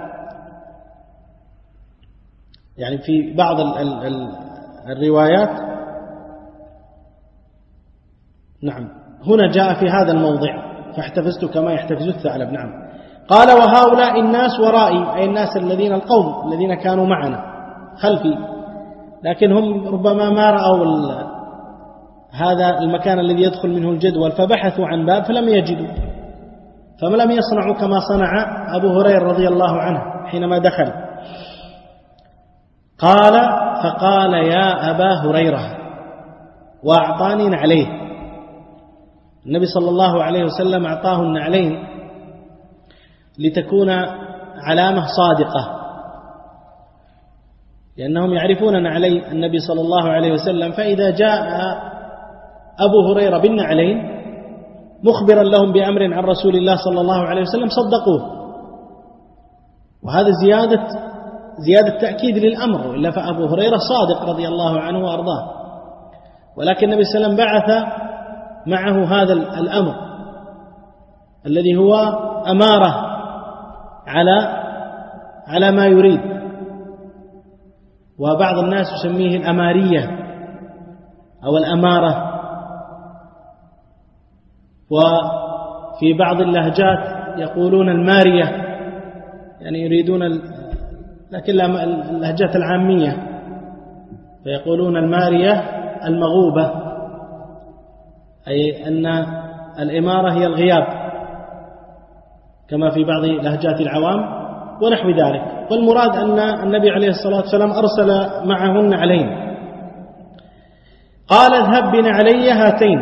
يعني في بعض الروايات نعم هنا جاء في هذا الموضع فاحتفزت كما يحتفز الثعلب. نعم. قال وهؤلاء الناس ورائي، أي الناس القوم الذين كانوا معنا خلفي، لكن هم ربما ما رأوا هذا المكان الذي يدخل منه الجدول، فبحثوا عن باب فلم يجدوا، فلم يصنعوا كما صنع أبو هريرة رضي الله عنه حينما دخل. فقال يا أبا هريرة، وأعطاني نعليه. النبي صلى الله عليه وسلم أعطاه النعلين لتكون علامة صادقة، لأنهم يعرفون نعلي النبي صلى الله عليه وسلم، فإذا جاء أبو هريرة بالنعلين مخبرا لهم بأمر عن رسول الله صلى الله عليه وسلم صدقوه، وهذا زيادة تأكيد للأمر، وإلا فأبو هريرة صادق رضي الله عنه وأرضاه، ولكن النبي صلى الله عليه وسلم بعث معه هذا الأمر الذي هو أمارة على ما يريد، وبعض الناس يسميه الأمارية أو الأمارة، وفي بعض اللهجات يقولون المارية، يعني يريدون لكن اللهجات العامية فيقولون المارية المغوبة، أي أن الإمارة هي الغياب كما في بعض لهجات العوام ونحو ذلك. والمراد أن النبي عليه الصلاة والسلام أرسل معهن علين. قال اذهب بنعلي هاتين،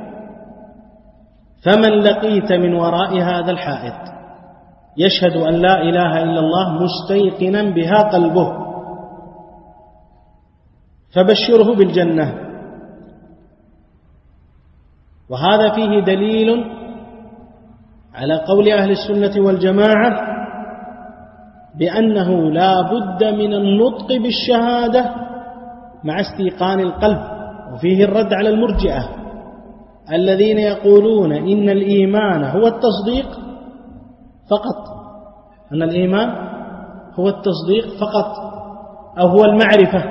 فمن لقيت من وراء هذا الحائط يشهد أن لا إله إلا الله مستيقنا بها قلبه فبشره بالجنة. وهذا فيه دليل على قول أهل السنة والجماعة بأنه لا بد من النطق بالشهادة مع استيقان القلب، وفيه الرد على المرجئة الذين يقولون إن الإيمان هو التصديق فقط، أن الإيمان هو التصديق فقط أو هو المعرفة.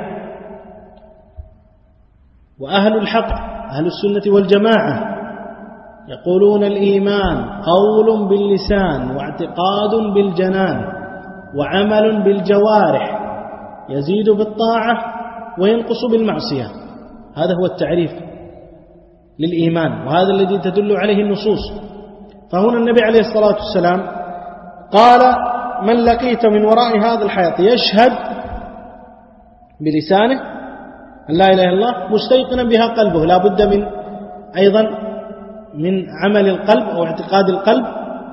وأهل الحق أهل السنة والجماعة يقولون الإيمان قول باللسان واعتقاد بالجنان وعمل بالجوارح، يزيد بالطاعة وينقص بالمعصية. هذا هو التعريف للإيمان، وهذا الذي تدل عليه النصوص. فهنا النبي عليه الصلاة والسلام قال من لقيت من وراء هذا الحائط يشهد بلسانه أن لا إله إلا الله مستيقنا بها قلبه، لا بد من أيضا من عمل القلب أو اعتقاد القلب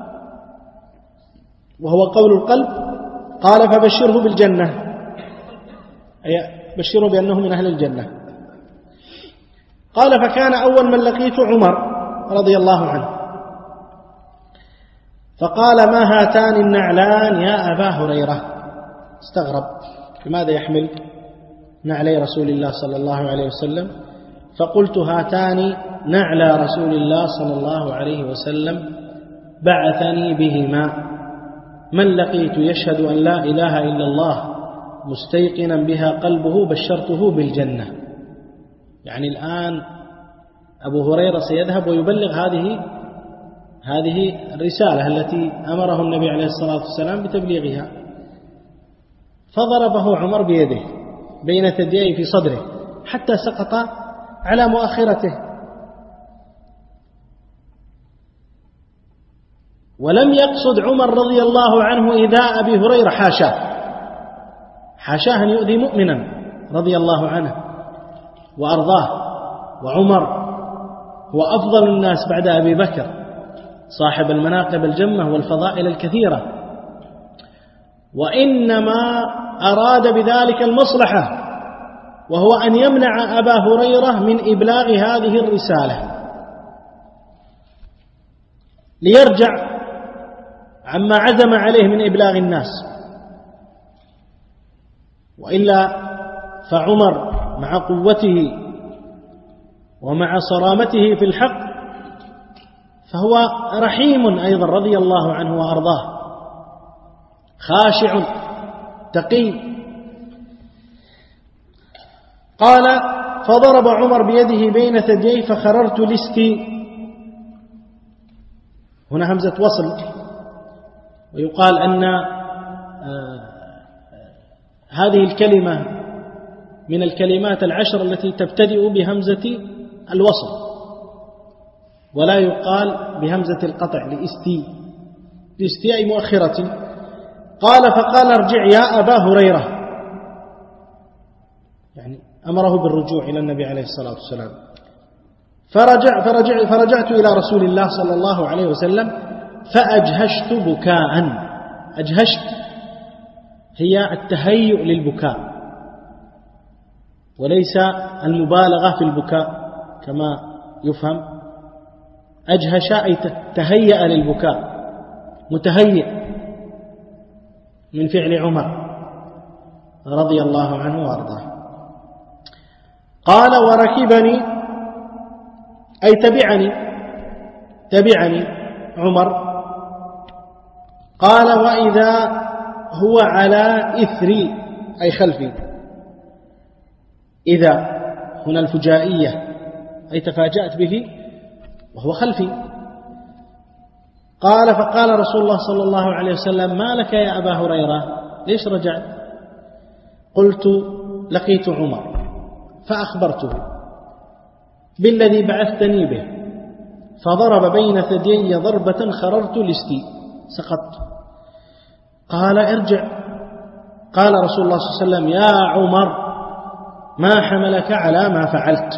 وهو قول القلب. قال فبشره بالجنة، أي بشره بأنه من أهل الجنة. قال فكان أول من لقيت عمر رضي الله عنه، فقال: ما هاتان النعلان يا أبا هريرة؟ استغرب، لماذا يحمل نعلي رسول الله صلى الله عليه وسلم؟ فقلت: هاتان نعلى رسول الله صلى الله عليه وسلم بعثني بهما، من لقيت يشهد أن لا إله إلا الله مستيقنا بها قلبه بشرته بالجنة. يعني الآن أبو هريرة سيذهب ويبلغ هذه الرسالة التي أمره النبي عليه الصلاة والسلام بتبليغها. فضربه عمر بيده بين ثدييه في صدره حتى سقط على مؤخرته، ولم يقصد عمر رضي الله عنه إيذاء أبي هريرة، حاشاه أن يؤذي مؤمنا رضي الله عنه وأرضاه. وعمر هو أفضل الناس بعد أبي بكر، صاحب المناقب الجمة والفضائل الكثيرة، وإنما أراد بذلك المصلحة، وهو أن يمنع أبا هريرة من إبلاغ هذه الرسالة ليرجع عما عزم عليه من إبلاغ الناس. وإلا فعمر مع قوته ومع صرامته في الحق فهو رحيم أيضا رضي الله عنه وأرضاه، خاشع تقي. قال: فضرب عمر بيده بين ثديي فخررت لستي. هنا همزة وصل، ويقال أن هذه الكلمة من الكلمات العشر التي تبتدئ بهمزة الوصل، ولا يقال بهمزة القطع لاستياء مؤخرة. قال: فقال: ارجع يا أبا هريرة، يعني أمره بالرجوع إلى النبي عليه الصلاة والسلام. فرجعت إلى رسول الله صلى الله عليه وسلم فأجهشت بكاء. أجهشت هي التهيؤ للبكاء، وليس المبالغة في البكاء كما يفهم. أجهش أي تهيأ للبكاء، متهيئ، من فعل عمر رضي الله عنه وارضاه. قال: وركبني أي تبعني عمر. قال: وإذا هو على إثري أي خلفي. إذا هنا الفجائية أي تفاجأت به وهو خلفي. قال: فقال رسول الله صلى الله عليه وسلم: ما لك يا أبا هريرة؟ ليش رجعت؟ قلت: لقيت عمر فأخبرته بالذي بعثتني به، فضرب بين ثديي ضربة خررت لستي، سقطت. قال: ارجع. قال رسول الله صلى الله عليه وسلم: يا عمر ما حملك على ما فعلت.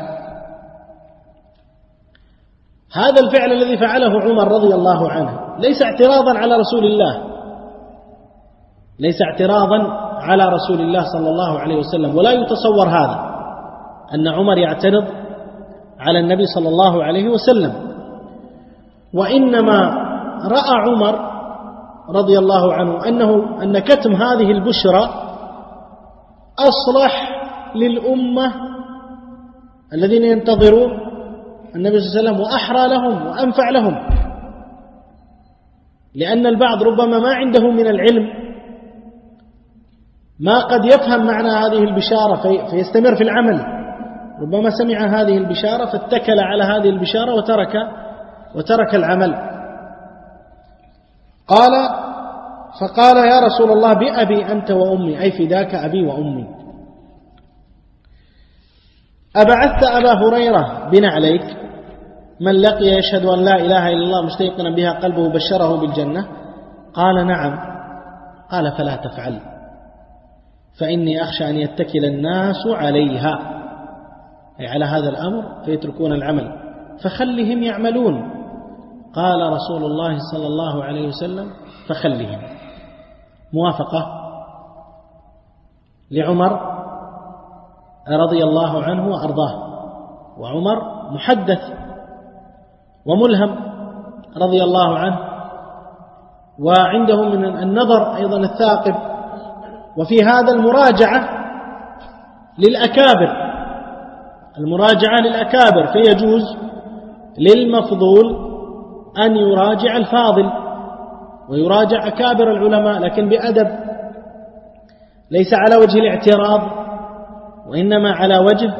هذا الفعل الذي فعله عمر رضي الله عنه ليس اعتراضا على رسول الله، ليس اعتراضا على رسول الله صلى الله عليه وسلم، ولا يتصور هذا أن عمر يعترض على النبي صلى الله عليه وسلم، وإنما رأى عمر رضي الله عنه أن كتم هذه البشرى أصلح للأمة الذين ينتظرون النبي صلى الله عليه وسلم، وأحرى لهم وأنفع لهم، لأن البعض ربما ما عنده من العلم ما قد يفهم معنى هذه البشارة فيستمر في العمل، ربما سمع هذه البشارة فاتكل على هذه البشارة وترك العمل. فقال: يا رسول الله بأبي أنت وأمي، أي فداك أبي وأمي، أبعثت أبا هريرة بنعليك من لقي يشهد أن لا إله إلا الله مستيقنا بها قلبه بشره بالجنة؟ قال: نعم. قال: فلا تفعل، فإني أخشى أن يتكل الناس عليها، أي على هذا الأمر، فيتركون العمل، فخلهم يعملون. قال رسول الله صلى الله عليه وسلم: فخلهم. موافقة لعمر رضي الله عنه وأرضاه، وعمر محدث وملهم رضي الله عنه، وعندهم من النظر أيضا الثاقب. وفي هذا المراجعة للأكابر، فيجوز للمفضول أن يراجع الفاضل ويراجع أكابر العلماء، لكن بأدب، ليس على وجه الاعتراض، وإنما على وجه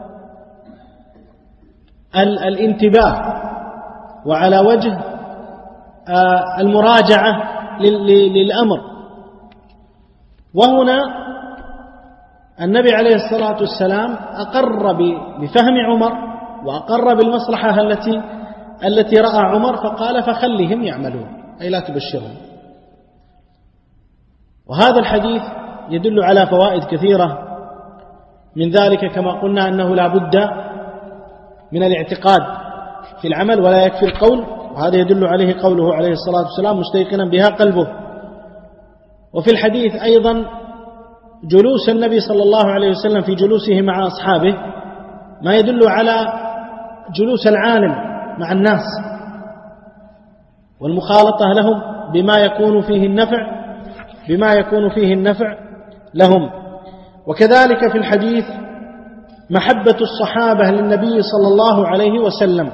الانتباه وعلى وجه المراجعة للأمر. وهنا النبي عليه الصلاة والسلام أقر بفهم عمر وأقر بالمصلحة التي رأى عمر، فقال فخلهم يعملون، أي لا تبشرهم. وهذا الحديث يدل على فوائد كثيرة، من ذلك كما قلنا أنه لا بد من الاعتقاد في العمل ولا يكفي القول، وهذا يدل عليه قوله عليه الصلاة والسلام مستيقنا بها قلبه. وفي الحديث أيضا جلوس النبي صلى الله عليه وسلم في جلوسه مع أصحابه ما يدل على جلوس العالم مع الناس والمخالطة لهم بما يكون فيه النفع لهم. وكذلك في الحديث محبة الصحابة للنبي صلى الله عليه وسلم،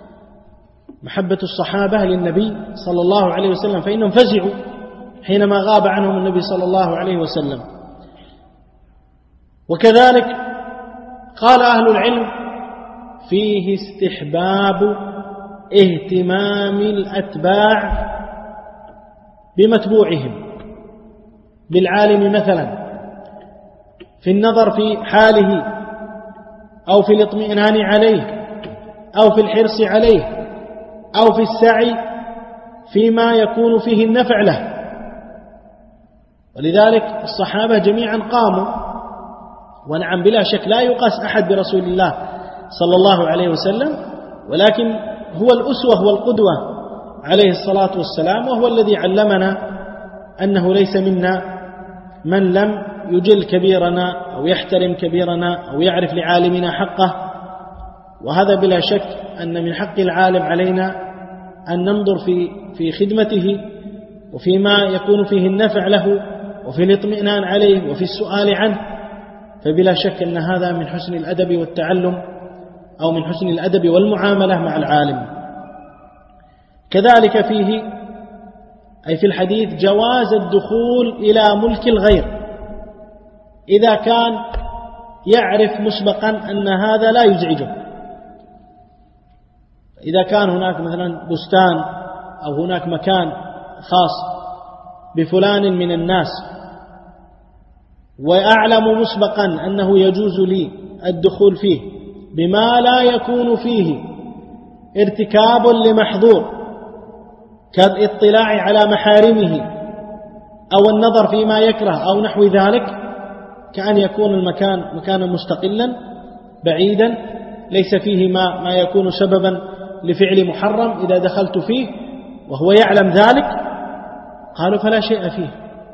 فإنهم فزعوا حينما غاب عنهم النبي صلى الله عليه وسلم. وكذلك قال أهل العلم فيه استحباب اهتمام الأتباع بمتبوعهم، بالعالم مثلا في النظر في حاله أو في الاطمئنان عليه أو في الحرص عليه أو في السعي فيما يكون فيه النفع له. ولذلك الصحابة جميعا قاموا، ونعم بلا شك لا يقاس أحد برسول الله صلى الله عليه وسلم، ولكن هو الأسوة والقدوة عليه الصلاة والسلام، وهو الذي علمنا أنه ليس منا من لم يجل كبيرنا أو يحترم كبيرنا أو يعرف لعالمنا حقه. وهذا بلا شك أن من حق العالم علينا أن ننظر في خدمته وفيما يكون فيه النفع له وفي الاطمئنان عليه وفي السؤال عنه، فبلا شك أن هذا من حسن الأدب والتعلم أو من حسن الأدب والمعاملة مع العالم. كذلك فيه أي في الحديث جواز الدخول إلى ملك الغير إذا كان يعرف مسبقا أن هذا لا يزعجه. إذا كان هناك مثلا بستان أو هناك مكان خاص بفلان من الناس وأعلم مسبقا أنه يجوز لي الدخول فيه بما لا يكون فيه ارتكاب لمحظور كالاطلاع على محارمه أو النظر فيما يكره أو نحو ذلك، كأن يكون المكان مكانا مستقلا بعيدا ليس فيه ما يكون سببا لفعل محرم، إذا دخلت فيه وهو يعلم ذلك قالوا فلا شيء فيه.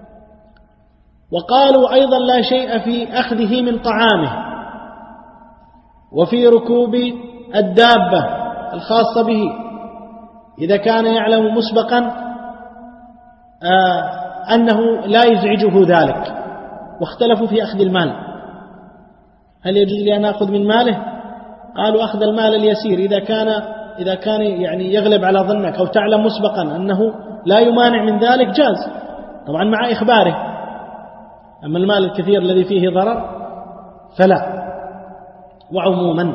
وقالوا أيضا لا شيء في أخذه من طعامه وفي ركوب الدابة الخاصة به إذا كان يعلم مسبقا أنه لا يزعجه ذلك. واختلفوا في أخذ المال، هل يجوز لي أن أخذ من ماله؟ قالوا أخذ المال اليسير إذا كان يعني يغلب على ظنك أو تعلم مسبقا أنه لا يمانع من ذلك جاز، طبعا مع إخباره. أما المال الكثير الذي فيه ضرر فلا. وعموما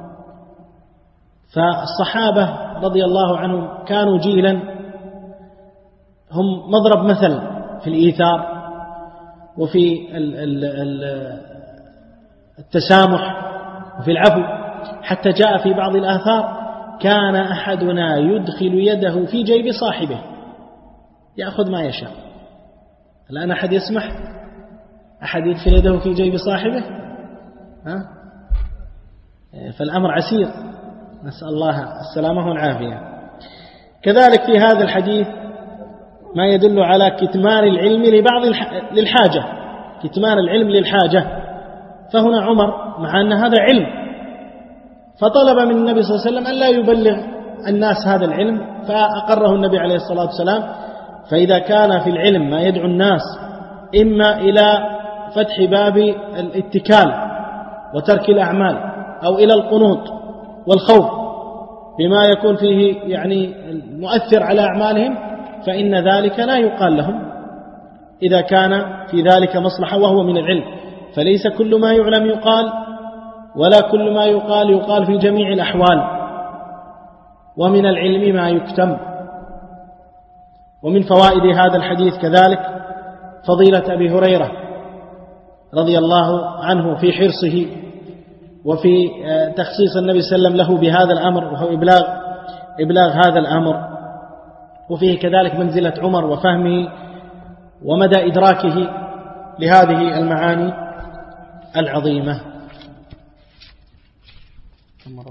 فالصحابة رضي الله عنهم كانوا جيلا هم مضرب مثل في الإيثار وفي التسامح وفي العفو، حتى جاء في بعض الآثار كان أحدنا يدخل يده في جيب صاحبه يأخذ ما يشاء. الآن أحد يسمح أحد يدخل يده في جيب صاحبه؟ فالأمر عسير، نسأل الله السلامة والعافية. كذلك في هذا الحديث ما يدل على كتمان العلم للحاجة، كتمان العلم للحاجة. فهنا عمر مع أن هذا علم فطلب من النبي صلى الله عليه وسلم أن لا يبلغ الناس هذا العلم، فأقره النبي عليه الصلاة والسلام فإذا كان في العلم ما يدعو الناس إما إلى فتح باب الاتكال وترك الأعمال أو إلى القنوط والخوف بما يكون فيه يعني مؤثر على أعمالهم، فإن ذلك لا يقال لهم إذا كان في ذلك مصلحة وهو من العلم. فليس كل ما يعلم يقال، ولا كل ما يقال في جميع الأحوال. ومن العلم ما يكتم. ومن فوائد هذا الحديث كذلك فضيلة أبي هريرة رضي الله عنه في حرصه وفي تخصيص النبي صلى الله عليه وسلم له بهذا الأمر، وهو إبلاغ هذا الأمر. وفيه كذلك منزلة عمر وفهمه ومدى إدراكه لهذه المعاني العظيمة.